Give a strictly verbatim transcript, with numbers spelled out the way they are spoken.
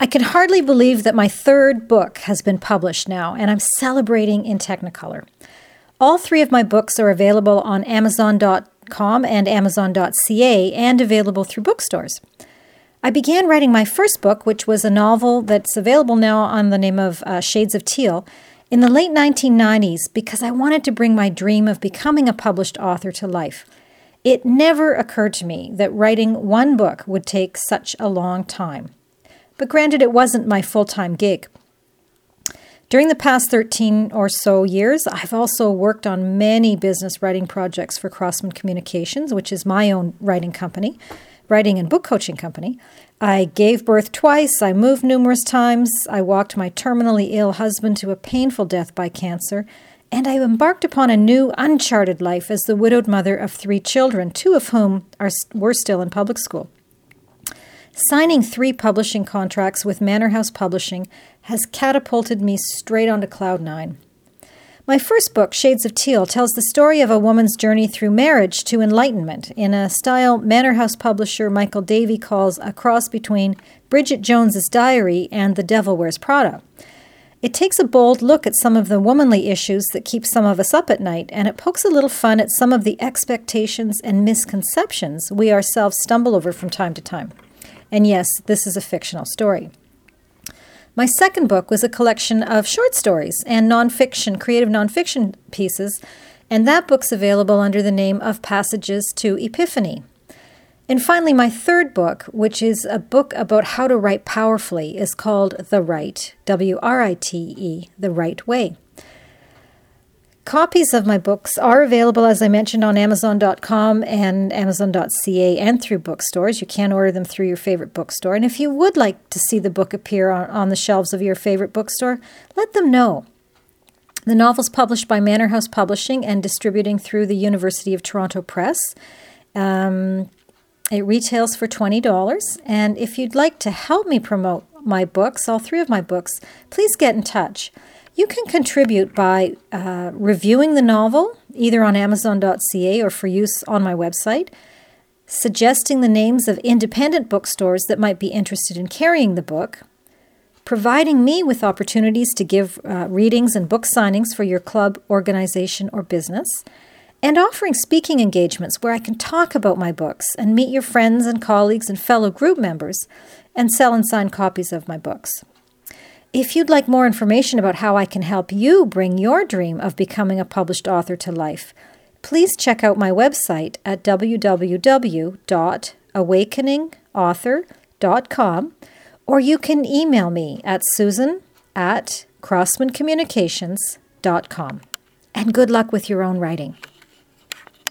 can hardly believe that my third book has been published now, and I'm celebrating in Technicolor. All three of my books are available on Amazon dot com and Amazon dot c a and available through bookstores. I began writing my first book, which was a novel that's available now on the name of uh, Shades of Teal, in the late nineteen nineties because I wanted to bring my dream of becoming a published author to life. It never occurred to me that writing one book would take such a long time. But granted, it wasn't my full-time gig. During the past thirteen or so years, I've also worked on many business writing projects for Crossman Communications, which is my own writing company, writing and book coaching company. I gave birth twice, I moved numerous times, I walked my terminally ill husband to a painful death by cancer, and I embarked upon a new, uncharted life as the widowed mother of three children, two of whom are were still in public school. Signing three publishing contracts with Manor House Publishing has catapulted me straight onto cloud nine. My first book, Shades of Teal, tells the story of a woman's journey through marriage to enlightenment in a style Manor House publisher Michael Davey calls a cross between Bridget Jones's Diary and The Devil Wears Prada. It takes a bold look at some of the womanly issues that keep some of us up at night, and it pokes a little fun at some of the expectations and misconceptions we ourselves stumble over from time to time. And yes, this is a fictional story. My second book was a collection of short stories and nonfiction, creative nonfiction pieces, and that book's available under the name of Passages to Epiphany. And finally, my third book, which is a book about how to write powerfully, is called The Write, W R I T E, The Right Way. Copies of my books are available, as I mentioned, on Amazon dot com and Amazon dot c a and through bookstores. You can order them through your favorite bookstore. And if you would like to see the book appear on, on the shelves of your favorite bookstore, let them know. The novel's published by Manor House Publishing and distributing through the University of Toronto Press. Um, it retails for twenty dollars. And if you'd like to help me promote my books, all three of my books, please get in touch. You can contribute by uh, reviewing the novel, either on Amazon dot c a or for use on my website, suggesting the names of independent bookstores that might be interested in carrying the book, providing me with opportunities to give uh, readings and book signings for your club, organization, or business, and offering speaking engagements where I can talk about my books and meet your friends and colleagues and fellow group members and sell and sign copies of my books. If you'd like more information about how I can help you bring your dream of becoming a published author to life, please check out my website at w w w dot awakening author dot com, or you can email me at susan at crossman communications dot com. And good luck with your own writing.